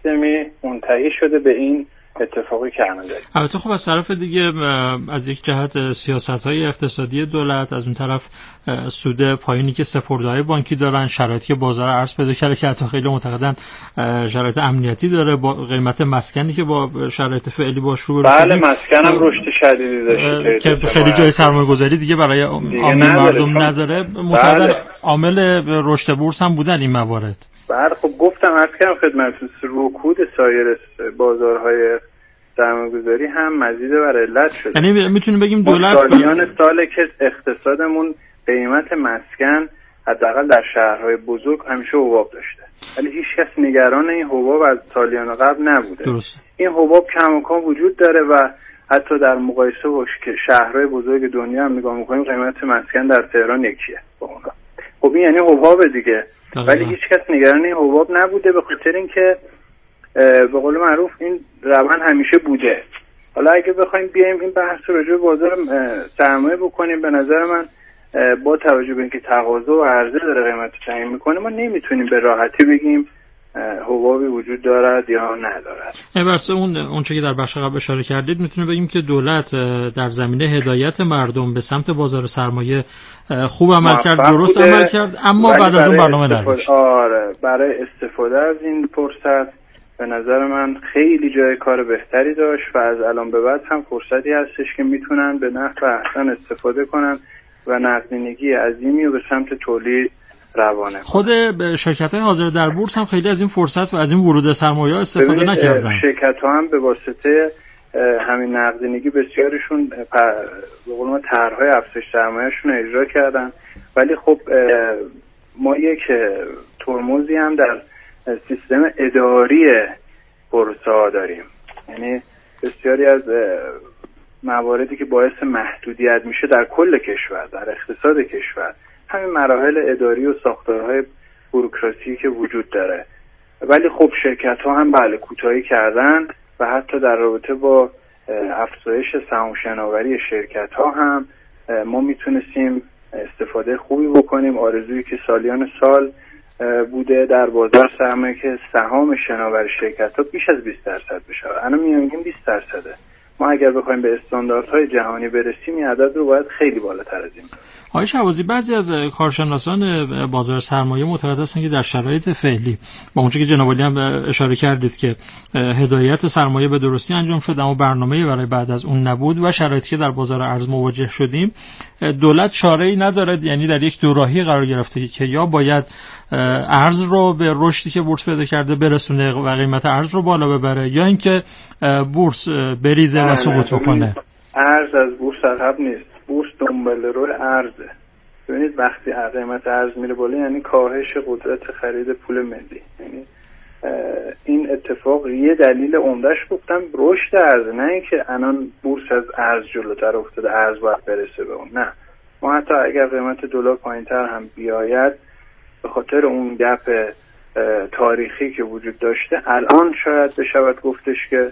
سیستمی منتهی شده به این اتفاقی که الان داریم. البته خب از طرف دیگه از یک جهت سیاست‌های اقتصادی دولت، از اون طرف سود پایینی که سپرده‌های بانکی دارن، شرایطی که بازار ارز پیدا کرده که حتی خیلی معتقدن شرایط امنیتی داره، با قیمت مسکنی که با شرایط فعلی باش رو بله مسکن هم رشد شدیدی داشته که خیلی جای سرمایه‌گذاری دیگه برای عامه مردم نداره. معتقدن عامل رشد بورس هم بودن این موارد. بله خب گفتم مسکن خدمتتون رکود سایر بازارهای سرمایه‌گذاری هم مزید بر علت شده. یعنی میتونیم بگیم دولت سالیان ساله که اقتصادمون قیمت مسکن حداقل در شهرهای بزرگ همیشه حباب داشته، ولی هیچ کس نگران این حباب از سالیان قبل نبوده. درسته. این حباب کماکان وجود داره و حتی در مقایسه با شهرهای بزرگ دنیا هم نگاه می‌کنیم قیمت مسکن در تهران یکیه با اونها. خب این یعنی حباب دیگه. ولی هیچ کس نگران این حباب نبوده به خاطر اینکه به قول معروف این روند همیشه بوده. حالا اگه بخوایم بیایم این بحث رو راجع به بازار سرمایه بکنیم، به نظر من با توجه به اینکه تقاضا و عرضه داره قیمت رو تعیین میکنه، ما نمیتونیم به راحتی بگیم حبابی وجود دارد یا ندارد. واسه اون چیزی که در بخش قبل اشاره کردید میتونه بگیم که دولت در زمینه هدایت مردم به سمت بازار سرمایه خوب عمل کرد، درست عمل کرد، اما بعد از اون برنامه نداشت. آره برای استفاده از این فرصت به نظر من خیلی جای کار بهتری داشت و از الان به بعد هم فرصتی هستش که میتونن به نحو احسن استفاده کنن و نقدینگی عظیمی رو به سمت تولید روانه. خود شرکت‌های حاضر در بورس هم خیلی از این فرصت و از این ورود سرمایه استفاده نکردن. شرکت‌ها هم به واسطه همین نقدینگی بسیارشون به قول ما طرح‌های افزایش سرمایه‌شون اجرا کردن، ولی خب ما یک ترمزی هم در سیستم اداری بورس‌ها داریم. یعنی بسیاری از مواردی که باعث محدودیت میشه در کل کشور، در اقتصاد کشور، همین مراحل اداری و ساختارهای بوروکراسی که وجود داره. ولی خب شرکت‌ها هم بله کوتاهی کردن و حتی در رابطه با افزایش سهام شناوری شرکت‌ها هم ما میتونستیم استفاده خوبی بکنیم. آرزویی که سالیان سال بوده در بازار سرمایه که سهام شناور شرکت‌ها بیش از 20% بشه. الان میانگین 20%. ما اگر بخوایم به استانداردهای جهانی برسیم این عدد رو باید خیلی بالاتر از این بریم. آقای شهبازی، بعضی از کارشناسان بازار سرمایه معتقد هستند که در شرایط فعلی با اونچه که جناب عالی هم اشاره کردید که هدایت سرمایه به درستی انجام شد اما برنامه‌ای برای بعد از اون نبود و شرایطی که در بازار ارز مواجه شدیم، دولت چاره‌ای ندارد، یعنی در یک دوراهی قرار گرفته که یا باید ارز رو به رشدی که بورس پیدا کرده برسونه و قیمت ارز رو بالا ببره، یا اینکه بورس بریزه و سقوط بکنه. ارز از بورس عقب نیست، بورس دنبال روی ارزه. ببینید وقتی قیمت ارز میره بالا یعنی کاهش قدرت خرید پول ملی. یعنی این اتفاق یه دلیل عمدهش گفتم رشد ارز، نه اینکه الان بورس از ارز جلوتر افتاده ارز باید برسه به اون. نه، ما حتی اگر قیمت دلار پایینتر هم بیاید به خاطر اون گپ تاریخی که وجود داشته الان شاید بشود گفتش که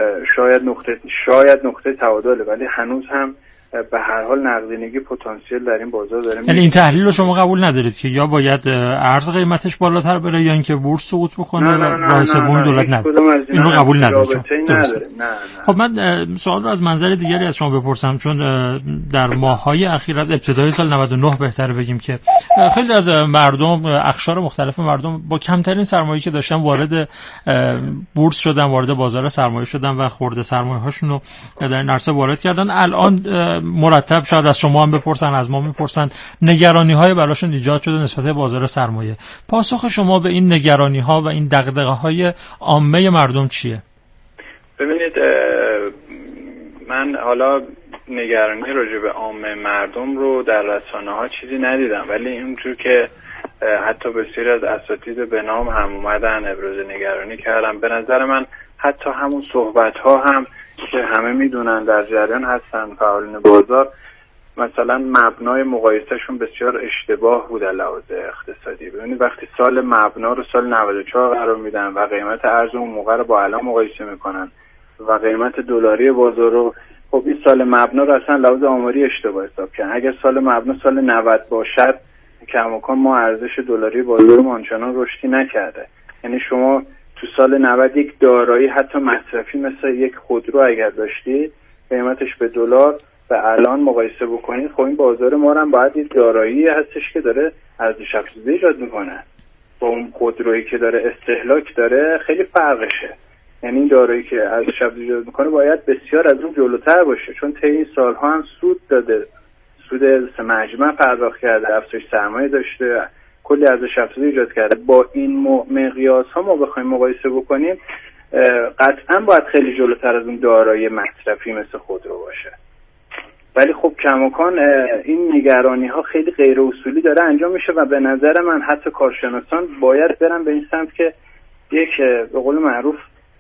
شاید نقطه تعادله، ولی هنوز هم به هر حال نقدینگی پتانسیل در این بازار داره. یعنی این تحلیل رو شما قبول ندارید که یا باید ارز قیمتش بالاتر بره یا اینکه بورس سقوط بکنه و راه سوم دولت نداره؟ این رو قبول ندارید. خب من سوال رو از منظر دیگری از شما بپرسم، چون در ماه‌های اخیر از ابتدای سال 99 بهتره بگیم که خیلی از مردم، اقشار مختلف مردم با کمترین سرمایه‌ای که داشتن وارد بورس شدن، وارد بازار سرمایه شدن و خرد سرمایه‌هاشون رو در این عرصه وارد کردن. الان مرتب شاید از شما هم بپرسن، از ما میپرسن، نگرانی‌های براشون ایجاد شده نسبت به بازار سرمایه. پاسخ شما به این نگرانی‌ها و این دغدغه‌های عامه مردم چیه؟ ببینید من حالا نگرانی راجع به عامه مردم رو در رسانه‌ها چیزی ندیدم، ولی اینجور که حتی بسیاری از اساتید به نام هم اومدن ابراز نگرانی کردن، به نظر من حتی همون صحبت‌ها هم که همه میدونن در جریان هستن فعالین بازار، مثلا مبنای مقایسهشون بسیار اشتباه بود از لحاظ اقتصادی. ببینید وقتی سال مبنا رو سال 94 قرار میدن و قیمت ارز اون موقع رو با الان مقایسه میکنن و قیمت دلاری بازار رو، خب این سال مبنا رو اصلا لحاظ آماری اشتباه حساب کردن. اگر سال مبنا سال 90 باشد کماکان ما ارزش دلاری بازار ما آنچنان رشدی نکرده. یعنی شما تو سال 90 یک دارایی حتی مصرفی مثل یک خودرو اگر داشتید قیمتش به دلار و الان مقایسه بکنید، خب این بازار ما هم باید یک دارایی هستش که داره ارزش افزوده ایجاد میکنه، با اون خودرویی که داره استهلاک داره خیلی فرقشه. یعنی این دارایی که ارزش افزوده ایجاد میکنه باید بسیار از اون جلوتر باشه، چون طی این سالها هم سود داده، سود مجمع پرداخت کرده، افزایش سرمایه داشته، کلی ارزش افزوده ایجاد کرده. با این مقیاس ها ما بخوایم مقایسه بکنیم قطعا باید خیلی جلوتر از اون دارایی مصرفی مثل خودرو باشه. ولی خب کماکان این نگرانی ها خیلی غیر اصولی داره انجام میشه و به نظر من حتی کارشناسان باید برن به این سمت که یک به قول معروف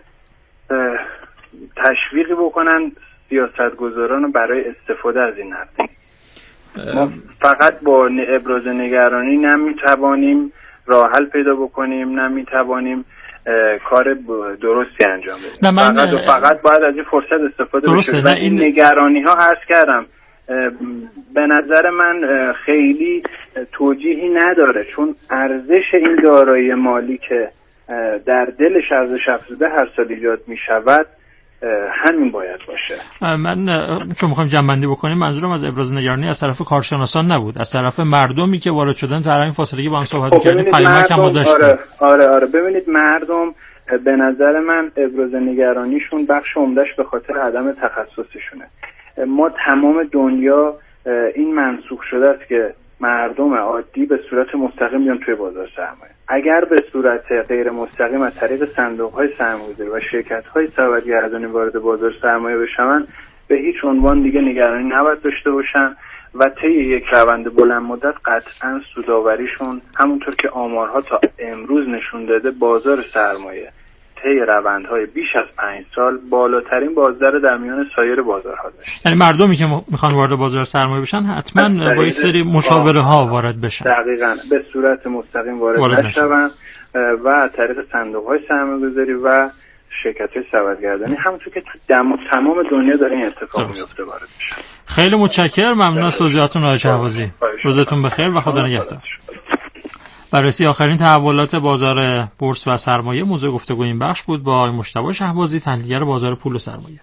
تشویقی بکنن سیاستگزاران رو برای استفاده از این نفت. ما فقط با ابراز نگرانی نمیتوانیم راه حل پیدا بکنیم، نمیتوانیم کار درستی انجام بدیم. فقط باید از این فرصت استفاده بشه. و این نگرانی ها عرض کردم به نظر من خیلی توجیهی نداره، چون ارزش این دارایی مالی که در دلش ارزش افزوده هر سال ایجاد می شود همین باید باشه. من چون میخوایم جمع‌بندی بکنیم، منظورم از ابراز نگرانی از طرف کارشناسان نبود، از طرف مردمی که وارد شدن در این فاصله که با هم صحبت می‌کردیم پیامک هم داشتیم. آره ببینید مردم به نظر من ابراز نگرانیشون بخش عمده‌اش به خاطر عدم تخصصشونه. ما تمام دنیا این منسوخ شده است که مردم عادی به صورت مستقیم بیان توی بازار سرمایه. اگر به صورت غیر مستقیم از طریق صندوق‌های سرمایه‌گذاری و شرکت‌های سبدگردانی وارد بازار سرمایه بشن، به هیچ عنوان دیگه نگرانی نباید داشته باشن و طی یک روند بلند مدت قطعاً سودآوریشون همونطور که آمارها تا امروز نشون داده بازار سرمایه طی روندهای بیش از 5 سال بالاترین بازار در میان سایر بازارها داشت. یعنی مردمی که میخوان وارد بازار سرمایه بشن حتما با یک سری مشاوره ها وارد بشن. دقیقاً به صورت مستقیم وارد نشون و از طریق صندوق‌های سرمایه‌گذاری و شرکت‌های سبدگردانی همونطور که تو تمام دنیا داره این اتفاق میفته وارد بشن. خیلی متشکرم، ممنون از توضیحاتتون آقای شهبازی. روزتون بخیر و خدا نگهدار. بررسی آخرین تحولات بازار بورس و سرمایه موضوع گفتگو این بخش بود با آقای مجتبی شهبازی، تحلیلگر بازار پول و سرمایه.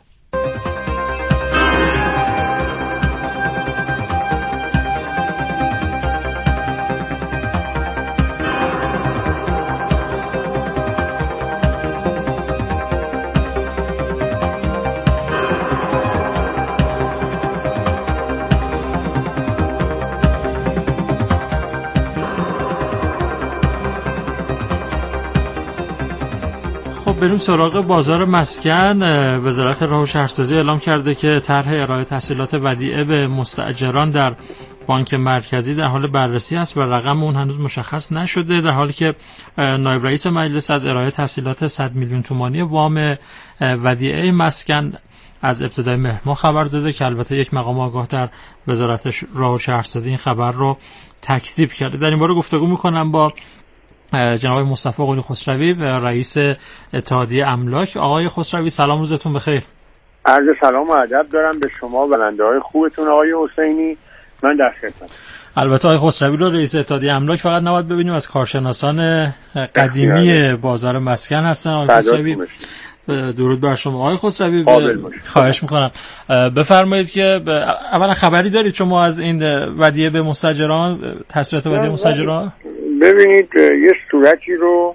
بریم سراغ بازار مسکن. وزارت راه و شهرسازی اعلام کرده که طرح ارائه تسهیلات ودیعه به مستاجران در بانک مرکزی در حال بررسی است و رقم اون هنوز مشخص نشده، در حالی که نایب رئیس مجلس از ارائه تسهیلات 100 میلیون تومانی وام ودیعه مسکن از ابتدای مهر ماه خبر داده که البته یک مقام آگاه در وزارت راه و شهرسازی این خبر رو تکذیب کرده. در این باره گفتگو می‌کنم با جناب مصطفی قلی خسروی، رئیس اتحادیه املاک. آقای خسروی سلام، روزتون بخیر. عرض سلام و ادب دارم به شما بلنده‌های خوبتون آقای حسینی، من در خدمتم. البته آقای خسروی رو رئیس اتحادیه املاک فقط نباید ببینیم، از کارشناسان قدیمی بازار مسکن هستن. آقای خسروی درود بر شما. آقای خسروی خواهش میکنم بفرمایید که اولا خبری دارید شما از این ودیعه به مستاجران، تسهیلات ودیعه مستاجران؟ ببینید یه صورتی رو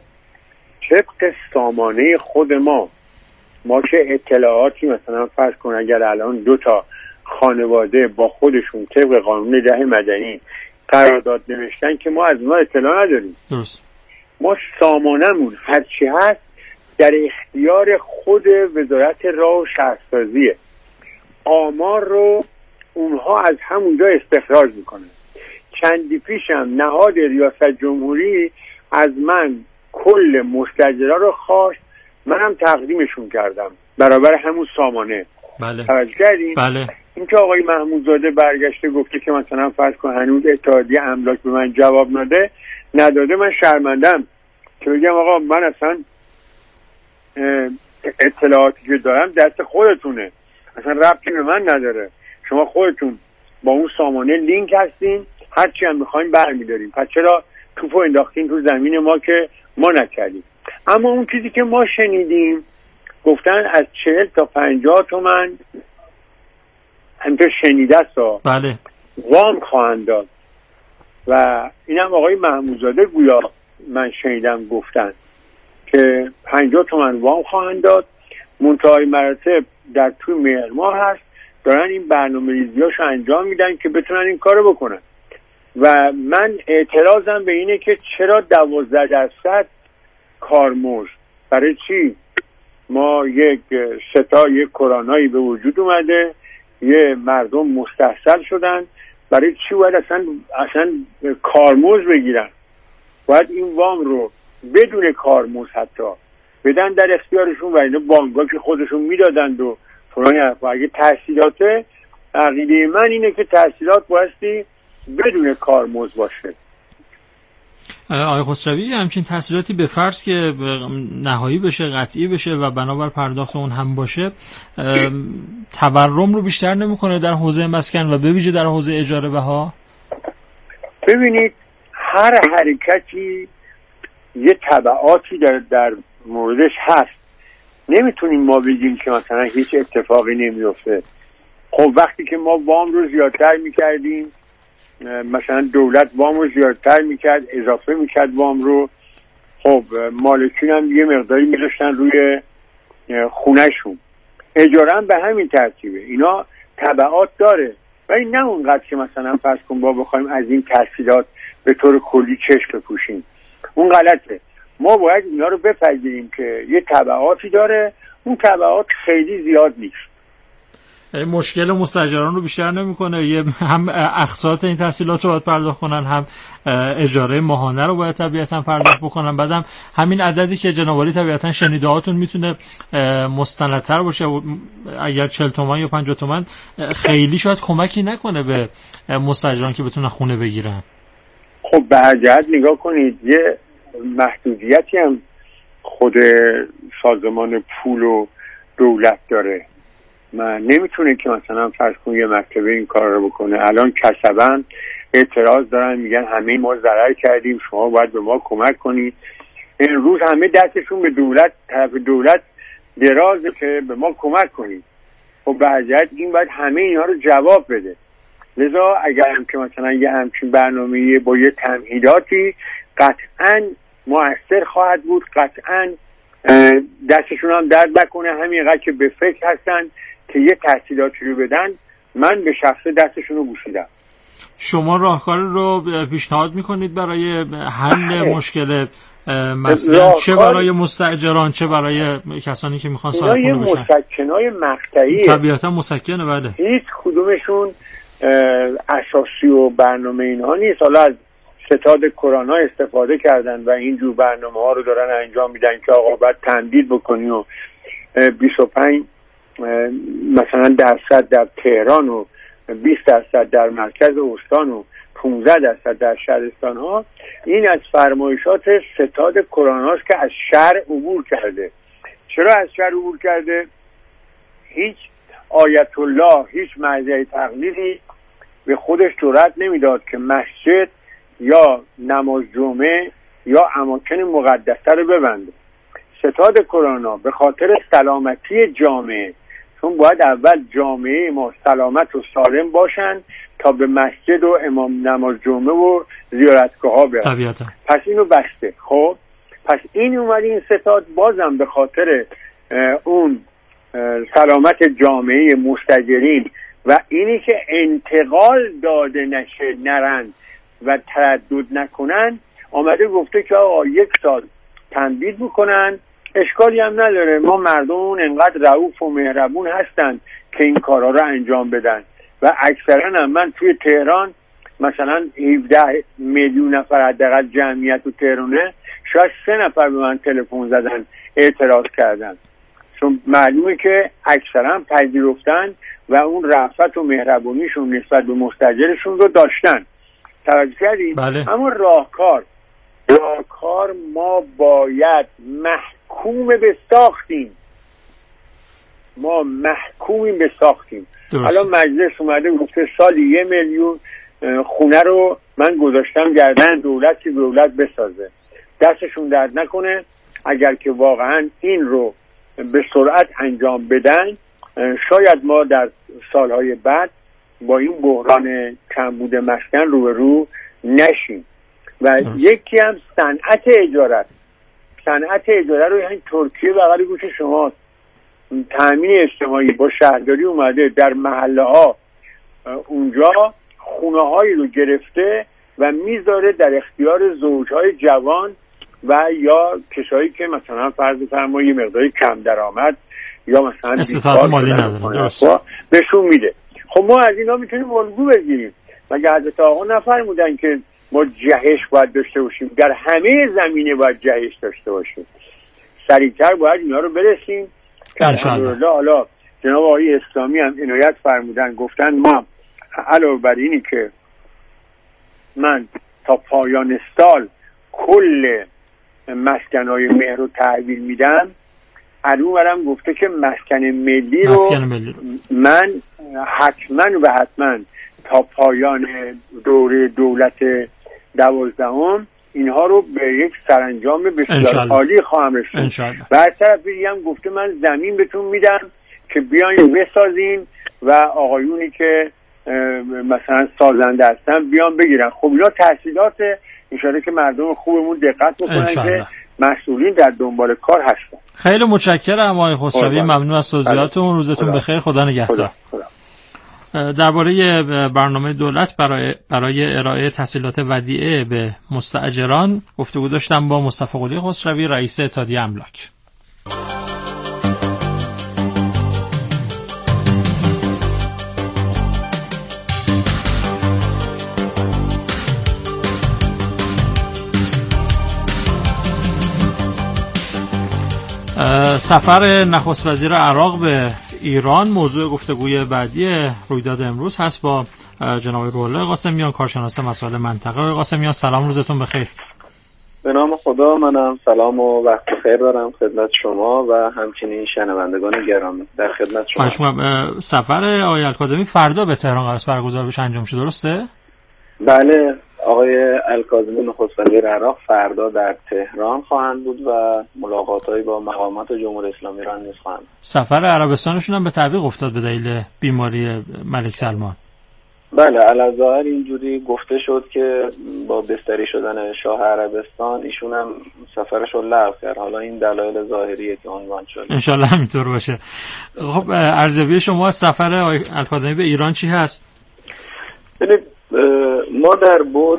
طبق سامانه خود ما که اطلاعاتی مثلا فرض کن اگر الان 2 خانواده با خودشون طبق قانون ده مدنی قرارداد نوشتن که ما از ما اطلاع نداریم. درست. ما سامانمون هرچی هست در اختیار خود وزارت راه و شهرسازیه. آمار رو اونها از همونجا استخراج میکنن. چندی پیشم نهاد ریاست جمهوری از من کل مستاجرا رو خواست، منم تقدیمشون کردم برابر همون سامانه. بله. توجه کردین؟ بله. این که آقای محمودزاده برگشته گفته که مثلا فرض کن هنوز اتحادیه املاک به من جواب نداده، من شرمندم که بگم آقا من اصلا اطلاعاتی که دارم دست خودتونه، اصلا ربطی به من نداره. شما خودتون با اون سامانه لینک هستین، هرچی هم میخواین برمیداریم. پس چرا توپو انداختین تو زمین ما که ما نکردیم؟ اما اون چیزی که ما شنیدیم گفتن از 40 تا 50 تومن همینطور شنیده است بله وام خواهند داد و اینم آقای محمودزاده گویا من شنیدم گفتن که 50 تومن وام خواهند داد. منتهای مراتب در توی مهر ماه هست، دارن این برنامه ریزیاشو انجام میدن که بتونن این کارو بکنن و من اعتراضم به اینه که چرا 12% کارمزد؟ برای چی؟ ما یک کرونایی به وجود اومده، یه مردم مستحصل شدن، برای چی باید اصلا کارمزد بگیرن؟ باید این وام رو بدون کارمزد حتی بدن در اختیارشون و اینا بانک‌ها که خودشون میدادند و فلان حرفا. اگه تحصیلات، عقیده من اینه که تحصیلات بایستی بدون کارمزد باشه. آقای خسروی همچین تحصیلاتی به فرض که نهایی بشه، قطعی بشه و بنابر پرداخت اون هم باشه، تورم رو بیشتر نمیکنه در حوزه مسکن و به ویژه در حوزه اجاره بها؟ ببینید هر حرکتی یه تبعاتی در موردش هست. نمیتونیم ما بگیم که مثلا هیچ اتفاقی نمیفته. خب وقتی که ما وام رو زیادتر میکردیم، مثلا دولت وام رو زیادتر میکرد، اضافه میکرد وام رو، خب مالکین هم یه مقداری میذاشتن روی خونهشون. اجاره هم به همین ترتیبه. اینا تبعات داره ولی نه اونقدر که مثلا فرض کن با بخوایم از این تحصیلات به طور کلی چشم بپوشیم. اون غلطه. ما باید اینا رو بپذیریم که یه تبعاتی داره، اون تبعات خیلی زیاد نیست. مشکل مستاجران رو بیشتر نمیکنه؟ یه هم اقساط این تحصیلات رو باید پرداخت کنن، هم اجاره ماهانه رو باید طبیعتا پرداخت بکنن. بعدم همین عددی که جناب عالی طبیعتا شنیده هاتون میتونه مستندتر باشه. اگر 40 تومن یا 50 تومن خیلی شاید کمکی نکنه به مستاجران که بتونن خونه بگیرن. خب به هر جهت نگاه کنید، یه محدودیتی هم خود سازمان پول و دولت داره. من نمیتونه که مثلا فرض کن یه مکتبه این کار رو بکنه. الان کسبن اعتراض دارن، میگن همه ما ضرر کردیم، شما باید به ما کمک کنید. این روز همه دستشون به دولت، طرف دولت درازه که به ما کمک کنید. خب به هر جهت این باید همه اینا رو جواب بده. لذا اگر هم که مثلا یه همچین برنامه‌ای با یه تمهیداتی قطعاً مؤثر خواهد بود، قطعاً دستشون هم درد نکنه. همینقدر که به فکر هستن که یه تحصیلاتی رو بدن، من به شخص دستشون رو بوسیدم. شما راهکار رو پیشنهاد میکنید برای حل مشکل مسکن، چه برای مستاجران چه برای کسانی که میخوان صاحب خونه بشن؟ مسکنای مقطعی طبیعتا مسکنه. بله، هیچ کدومشون اساسی و برنامه اینها نیست. حالا از ستاد کرونا استفاده کردن و اینجور برنامه ها رو دارن انجام میدن که آقا باید تمدید بکنی و 25 مثلا درصد در تهران و 20% در مرکز استان و 15% در شهرستان ها. این از فرمایشات ستاد کرونا است که از شهر عبور کرده. چرا از شهر عبور کرده؟ هیچ آیت الله، هیچ مرجع تقلیدی به خودش جرئت نمیداد که مسجد یا نماز جمعه یا اماکن مقدسه رو ببنده. ستاد کرونا به خاطر سلامتی جامعه، چون باید اول جامعه ما سلامت و سالم باشن تا به مسجد و امام نماز جمعه و زیارتگاه ها برن. طبیعتا. پس اینو بسته. خب پس این اومد این ستاد بازم به خاطر اون سلامت جامعه مستاجرین و اینی که انتقال داده نشه، نرن و تردد نکنن، آمده گفته که آقا 1 سال تمدید بکنن، اشکالی هم نداره. ما مردمون انقدر رئوف و مهربون هستن که این کارا رو انجام بدن و اکثرا هم من توی تهران مثلا 17 میلیون نفر حداقل جمعیت تو تهرانه، شاید 3 نفر به من تلفن زدن اعتراض کردن، چون معلومه که اکثرا پذیرفتن و اون رأفت و مهربونیشون نسبت به مستاجرشون رو داشتن. توجه کردید؟ بله. اما راهکار ما باید محکوم به ساختیم. ما محکومیم به ساختیم. الان مجلس اومده گفته سالی 1 میلیون خونه رو من گذاشتم گردن دولت که دولت بسازه. دستشون درد نکنه. اگر که واقعا این رو به سرعت انجام بدن، شاید ما در سالهای بعد با این بحران کمبود مسکن روبرو نشیم. و یکی هم صنعت اجاره. صنعت اجاره رو یعنی ترکیه بغل گوش شماست، تامین اجتماعی با شهرداری اومده در محله ها، اونجا خونه هایی رو گرفته و میذاره در اختیار زوجهای جوان و یا کسایی که مثلا فرض فرمایید مقداری کم درآمد یا مثلا استطاعت مالی نداره بهشون میده. خب ما از اینا میتونیم الگو بگیریم. مگه حضرت آقا نفرمودن که ما جهش باید داشته باشیم؟ در همه زمینه باید جهش داشته باشیم. سریعتر باید اینا رو برسیم. الحمدلله حالا جناب آقای اسلامی هم عنایت فرمودن، گفتن ما علاوه بر اینی که من تا پایان سال کل مسکن‌های مهر رو تحویل میدم، عروبرم گفته که مسکن ملی رو من حتما تا پایان دوره دولت 12 اینها رو به یک سرانجام بسیار عالی خواهم رسوند. و از طرف دیگه هم گفته من زمین بهتون میدم که بیاین بسازین و آقایونی که مثلا سازنده هستن بیان بگیرن. خب اینا تحصیلات انشاءالله که مردم خوبمون دقت بکنن که مسئولین در دنبال کار هستن. خیلی متشکرم آقای خسروی، ممنون از توضیحاتتون. روزتون بخیر، خدا نگهدار. درباره برنامه دولت برای ارائه تسهیلات ودیعه به مستاجران گفتگو داشتم با مصطفی قلی خسروی، رئیس اتحادیه املاک. سفر نخست وزیر عراق به ایران موضوع گفتگوی بعدی رویداد امروز هست با جناب روح‌الله قاسمیان، کارشناس مسائل منطقه. آقای قاسمیان سلام، روزتون بخیر. به نام خدا، منم سلام و وقت بخیر دارم خدمت شما و همچنین شنوندگان گرامی. در خدمت شما. سفر آقای الکاظمی فردا به تهران قرار است برگزار بشه، انجام شده درسته؟ بله، آقای الکاظمی نخست وزیر عراق فردا در تهران خواهند بود و ملاقات‌هایی با مقامات جمهوری اسلامی ایران نیز خواهند. سفر عربستانشون هم به تعویق افتاد به دلیل بیماری ملک سلمان. بله، علاوه اینجوری گفته شد که با بستری شدن شاه عربستان ایشون هم سفرش رو لغو کرد. حالا این دلایل ظاهریه که عنوان شد. انشالله همینطور باشه. خب ارزیابی شما از سفر آقای الکاظمی به ایران چی هست؟ ما در بعد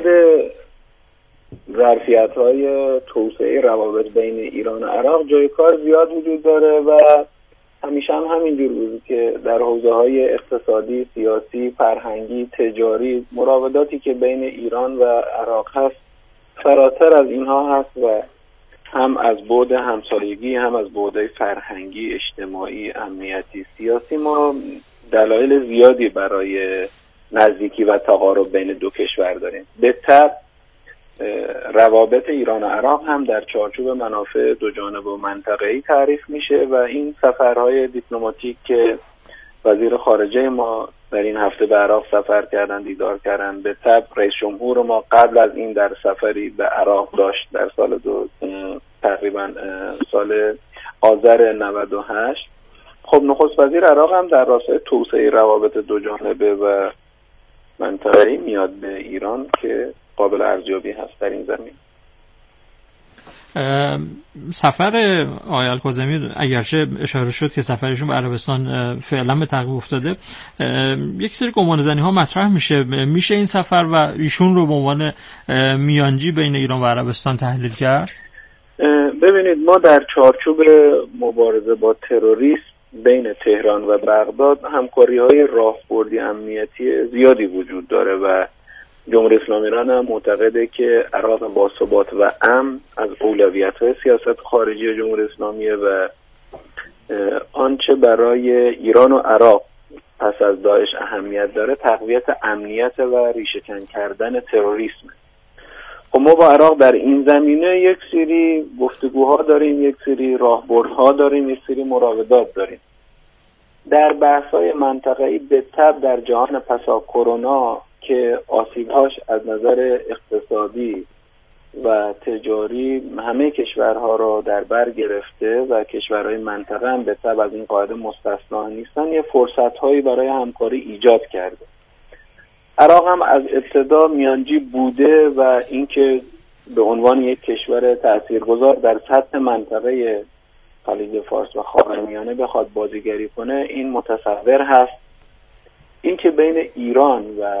ظرفیت‌های توسعه روابط بین ایران و عراق جای کار زیاد وجود داره و همیشه هم همینجور بود که در حوزه‌های اقتصادی، سیاسی، فرهنگی، تجاری مراوداتی که بین ایران و عراق هست فراتر از اینها هست و هم از بعد همسایگی، هم از بعد فرهنگی، اجتماعی، امنیتی، سیاسی ما دلایل زیادی برای نزدیکی و تقارب بین دو کشور داریم. به طبع روابط ایران و عراق هم در چارچوب منافع دو جانبه و منطقه‌ای تعریف میشه و این سفرهای دیپلماتیک که وزیر خارجه ما در این هفته به عراق سفر کردن، دیدار کردن، به طبع رئیس جمهور ما قبل از این در سفری به عراق داشت در سال تقریبا سال آذر 98. خب نخست وزیر عراق هم در راستای توسعه روابط دو جانبه و منطقه‌ای میاد به ایران که قابل ارزیابی هست در این زمین. سفر آقای الکاظمی اگرچه اشاره شد که سفرشون به عربستان فعلا به تعویق افتاده، یک سری گمانه‌زنی ها مطرح میشه این سفر و ایشون رو به عنوان میانجی بین ایران و عربستان تحلیل کرد. ببینید، ما در چارچوب مبارزه با تروریسم بین تهران و بغداد همکاری‌های راهبردی امنیتی زیادی وجود داره و جمهوری اسلامی ایران هم معتقده که عراق با ثبات و امن از اولویت‌های سیاست خارجی جمهوری اسلامیه و آنچه برای ایران و عراق پس از داعش اهمیت داره تقویت امنیت و ریشه‌کن کردن تروریسم. خب ما با عراق در این زمینه یک سری گفتگوها داریم، یک سری راهبردها داریم، یک سری مراودات داریم. در بحث‌های منطقه‌ای به تبع در جهان پسا کرونا که آسیب‌هاش از نظر اقتصادی، و تجاری همه کشورها را در بر گرفته و کشورهای منطقه هم به تبع از این قاعده مستثنا نیستن، یه فرصت‌هایی برای همکاری ایجاد کرده. عراق هم از ابتدا میانجی بوده و اینکه به عنوان یک کشور تاثیرگذار در سطح منطقه خلیج فارس و خاورمیانه بخواد بازیگری کنه، این متصور هست. اینکه بین ایران و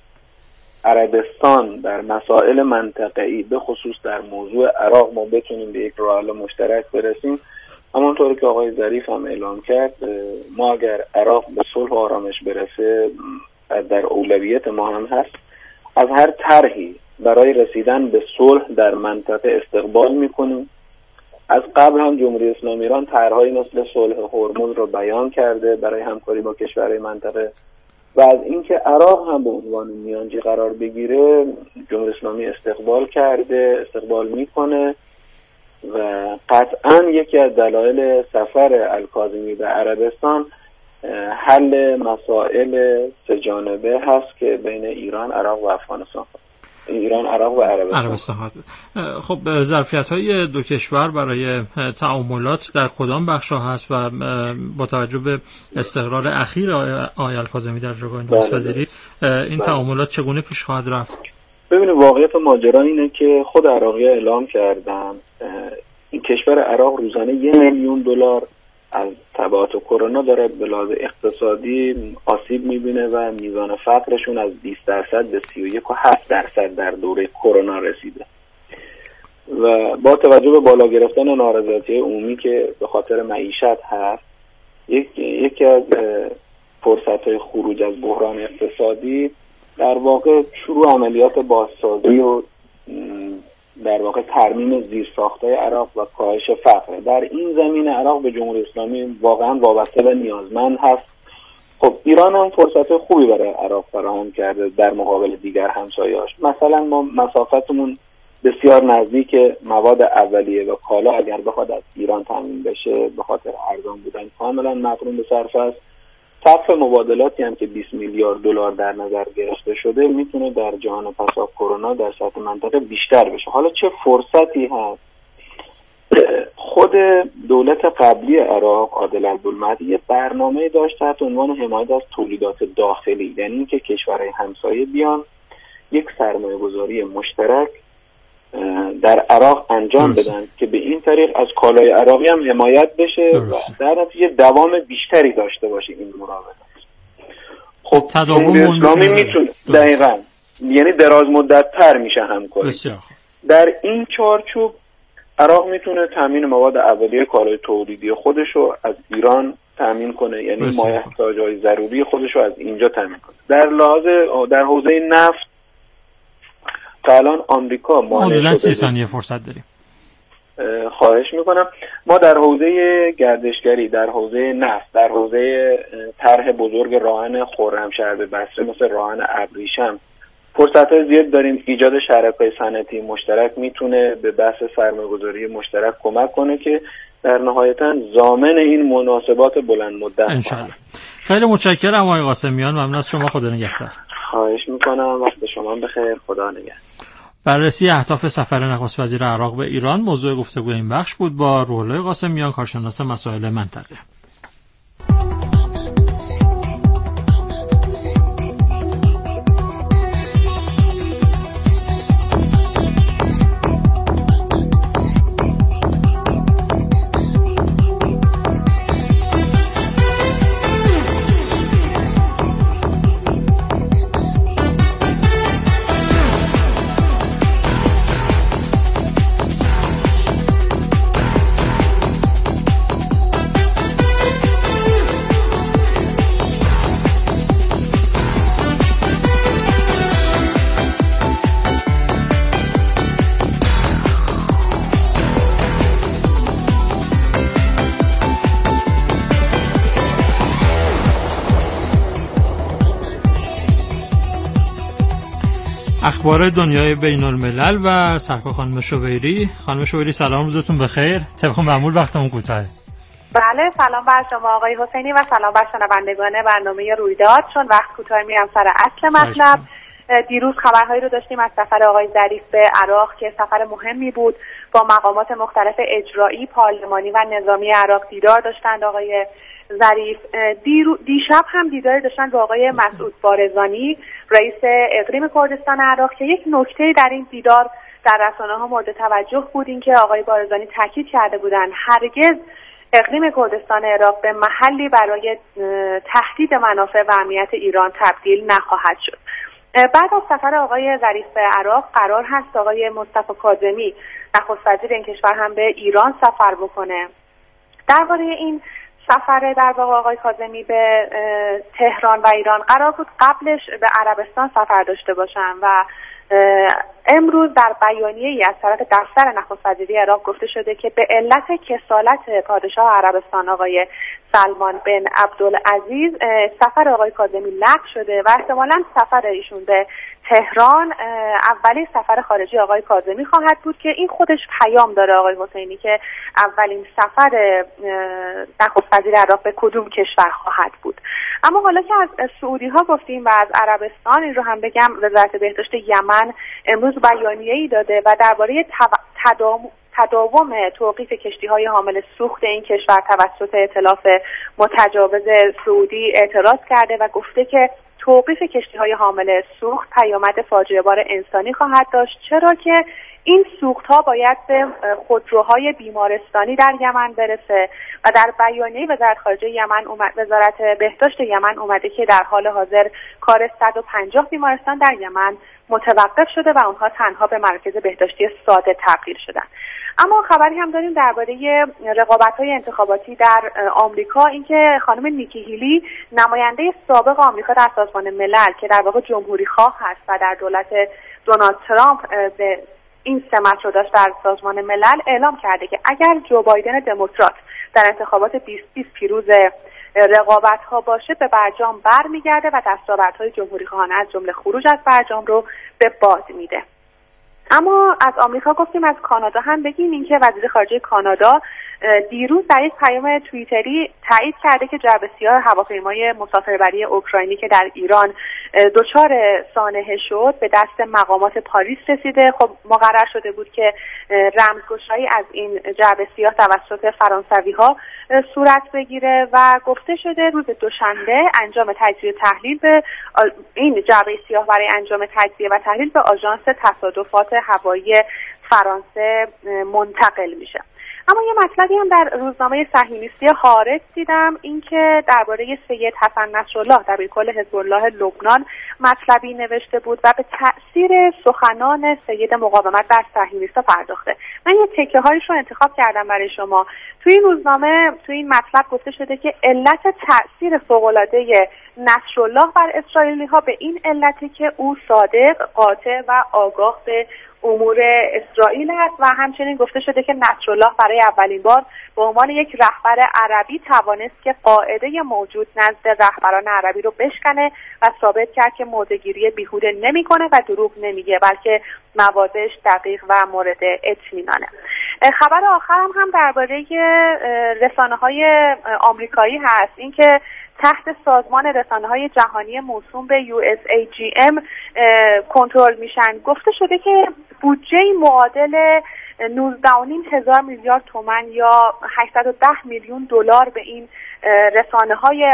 عربستان در مسائل منطقه‌ای به خصوص در موضوع عراق ما بتونیم به یک راه حل مشترک برسیم، همونطور که آقای ظریف هم اعلام کرد، ما اگر عراق به صلح و آرامش برسه در اولویت ما هم هست. از هر طرحی برای رسیدن به صلح در منطقه استقبال میکنیم. از قبل هم جمهوری اسلامی ایران طرح‌هایی مثل صلح هرمز رو بیان کرده برای همکاری با کشورهای منطقه و از اینکه عراق هم به عنوان میانجی قرار بگیره جمهوری اسلامی استقبال کرده، استقبال میکنه و قطعا یکی از دلایل سفر الکاظمی به عربستان حل مسائل سه‌جانبه هست که بین ایران، عراق و افغانستان، ایران، عراق و عربستان. خب ظرفیت‌های دو کشور برای تعاملات در کدام بخش‌ها هست و با توجه به استقرار اخیر آقای الکاظمی در جایگاه نخست وزیری این تعاملات چگونه پیش خواهد رفت؟ ببینید واقعیت ماجرا اینه که خود عراقی‌ها اعلام کردن این کشور عراق روزانه 1 میلیون دلار از تبعات کرونا داره به لحاظ اقتصادی آسیب میبینه و میزان فقرشون از 20% به 31.7% در دوره کرونا رسیده و با توجه به بالا گرفتن نارضایتی عمومی که به خاطر معیشت هست، یکی از فرصت‌های خروج از بحران اقتصادی در واقع شروع عملیات بازسازی و در واقع ترمیم زیرساخت‌های عراق و کاهش فقر. در این زمینه عراق به جمهوری اسلامی واقعا وابسته و نیازمند هست. خب ایران هم فرصت خوبی برای عراق فراهم کرده در مقابل دیگر همسایه‌اش. مثلا ما مسافتمون بسیار نزدیک مواد اولیه و کالا اگر بخواد از ایران تامین بشه به خاطر ارزان بودن کاملا مقرون به صرفه است. سقف مبادلاتی هم که 20 میلیارد دلار در نظر گرفته شده میتونه در جهان پس از کرونا در سطح منطقه بیشتر بشه. حالا چه فرصتی هست؟ خود دولت قبلی عراق عادل عبدالمهدی یه برنامه داشت تحت عنوان حمایت از تولیدات داخلی، یعنی اینکه کشورهای همسایه بیان یک سرمایه‌گذاری مشترک در عراق انجام بدن که به این طریق از کالای عراقی هم حمایت بشه و در نتیجه دوام بیشتری داشته باشه این مراودات. خب جمهوری اسلامی میتونه دقیقاً یعنی دراز مدت تر میشه همکاری. در این چارچوب عراق میتونه تامین مواد اولیه کالای تولیدی خودش رو از ایران تامین کنه، یعنی مایحتاج‌های ضروری خودش رو از اینجا تامین کنه. در حوزه نفت تا الان آمریکا حدوداً 30 ثانیه فرصت داریم. خواهش میکنم. ما در حوزه گردشگری، در حوزه نفت، در حوزه طرح بزرگ راهن خرمشهر به بصره مثل راهن ابریشم فرصت‌های زیاد داریم. ایجاد شرکای صنعتی مشترک میتونه به بحث سرمایه‌گذاری مشترک کمک کنه که در نهایتاً ضامن این مناسبات بلند مدت انشالله. خیلی متشکرم آقای قاسمیان، ممنون از شما. خدا نگهدار. خواهش میکنم. وقت شما بخیر. خدا نگهدار. بررسی اهداف سفر نخست وزیر عراق به ایران موضوع گفتگوی این بخش بود با روح الله قاسمیان، کارشناس مسائل منطقه. اخبار دنیای بین الملل و سرکار خانم شوبیری. خانم شوبیری سلام، روزتون بخیر. طبق معمول وقتمون کوتاهه. بله، سلام بر شما آقای حسینی و سلام بر شنوندگان برنامه رویداد. چون وقت کوتاه میرم سر اصل مطلب. دیروز خبرهایی رو داشتیم از سفر آقای ظریف به عراق که سفر مهمی بود. با مقامات مختلف اجرایی، پارلمانی و نظامی عراق دیدار داشتند آقای ظریف. دیشب هم دیدار داشتن با آقای مسعود بارزانی رئیس اقلیم کردستان عراق که یک نکته در این دیدار در رسانه‌ها مورد توجه بود، این که آقای بارزانی تاکید کرده بودند هرگز اقلیم کردستان عراق به محلی برای تهدید منافع و امنیت ایران تبدیل نخواهد شد. بعد از سفر آقای ظریف به عراق قرار هست آقای مصطفی کاظمی نخست وزیر این کشور هم به ایران سفر بکنه. درباره این سفر در واقع آقای کاظمی به تهران و ایران قرار بود قبلش به عربستان سفر داشته باشن و امروز در بیانیه‌ای از طرف دفتر نخست وزیری عراق گفته شده که به علت کسالت پادشاه عربستان آقای سلمان بن عبدالعزیز سفر آقای کاظمی لغو شده و احتمالاً سفر ایشون به تهران اولین سفر خارجی آقای کاظمی خواهد بود که این خودش پیام داره آقای حسینی که اولین سفر نخست وزیر عراق به کدوم کشور خواهد بود. اما حالا که از سعودی ها گفتیم و از عربستان، این رو هم بگم وزارت بهداشت یمن امروز بیانیه‌ای داده و درباره تداوم توقیف کشتی‌های حامل سوخت این کشور توسط ائتلاف متجاوز سعودی اعتراض کرده و گفته که توقیف کشتی‌های حامل سوخت پیامد فاجعه بار انسانی خواهد داشت، چرا که این سوخت‌ها باید به خودروهای بیمارستانی در یمن برسه و در بیانیه وزارت خارجه یمن وزارت بهداشت یمن اومده که در حال حاضر کار 150 بیمارستان در یمن متوقف شده و اونها تنها به مرکز بهداشتی ساده تبدیل شدن. اما خبری هم داریم درباره رقابت‌های انتخاباتی در آمریکا، اینکه خانم نیکی هیلی نماینده سابق آمریکا در سازمان ملل که در واقع جمهوری‌خواه هست و در دولت دونالد ترامپ به این سمت رو داشت در سازمان ملل، اعلام کرده که اگر جو بایدن دموکرات در انتخابات 2020 پیروز رقابت‌ها باشه به برجام برمیگرده و دستاوردهای جمهوری‌خواهانه از جمله خروج از برجام رو به باد میده. اما از آمریکا گفتیم از کانادا هم بگیم، اینکه وزیر خارجه کانادا دیروز در یک پیام توییتری تایید کرده که جعبه سیاه هواپیمای مسافربری اوکراینی که در ایران دچار سانحه شد به دست مقامات پاریس رسیده. خب مقرر شده بود که رمزگشایی از این جعبه سیاه توسط فرانسوی‌ها صورت بگیره و گفته شده روز دوشنبه انجام تجزیه تحلیل به این جعبه سیاه برای انجام تجزیه و تحلیل به آژانس تصادفات هوایی فرانسه منتقل میشه. اما یه مطلبی هم در روزنامه صهیونیستی هارتز دیدم، اینکه درباره سید حسن نصرالله دبیرکل حزب الله لبنان مطلبی نوشته بود و به تأثیر سخنان سید مقاومت در صهیونیست‌ها پرداخته. من یه تکه هایش رو انتخاب کردم برای شما. توی این روزنامه توی این مطلب گفته شده که علت تأثیر فوق‌العاده نصرالله بر اسرائیلی‌ها به این علته که او صادق، قاطع و آگاه به امور اسرائیل است و همچنین گفته شده که نصرالله برای اولین بار به عنوان یک رهبر عربی توانست که قاعده موجود نزد رهبران عربی رو بشکنه و ثابت کرد که موضع‌گیری بیهوده نمی‌کنه و دروغ نمیگه، بلکه موازش دقیق و مورد اطمینانه. خبر آخرم هم درباره رسانه‌های آمریکایی هست، اینکه تحت سازمان رسانه‌های جهانی موسوم به USAGM کنترل میشن. گفته شده که بودجه معادل 19.5 هزار میلیارد تومان یا 810 میلیون دلار به این رسانه‌های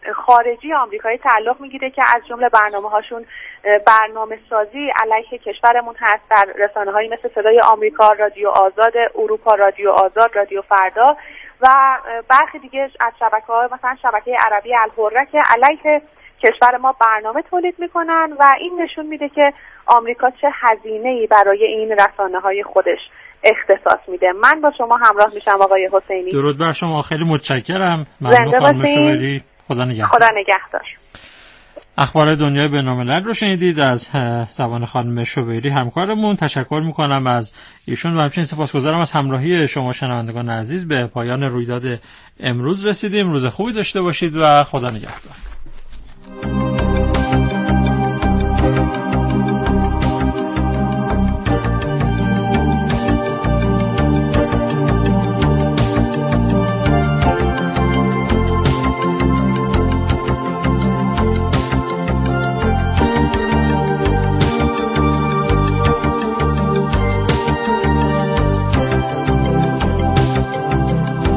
خارجی آمریکایی تعلق میگیره که از جمله برنامه‌هاشون برنامه سازی علیه کشورمون هست در رسانه‌هایی مثل صدای آمریکا، رادیو آزاد اروپا، رادیو آزاد، رادیو فردا و برخی دیگه از شبکه‌ها مثلا شبکه عربی الحره که علیه کشور ما برنامه تولید میکنن و این نشون میده که آمریکا چه هزینه‌ای برای این رسانه‌های خودش اختصاص میده. من با شما همراه میشم آقای حسینی. درود بر شما، خیلی متشکرم. ممنون خانم شوبری. خدا نگهدار. اخبار دنیای بین‌الملل رو شنیدید از زبان خانم شوبری همکارمون. تشکر میکنم از ایشون و همچنین سپاسگزارم از همراهی شما شنوندگان عزیز. به پایان رویداد امروز رسیدیم. روز خوبی داشته باشید و خدا نگهدار.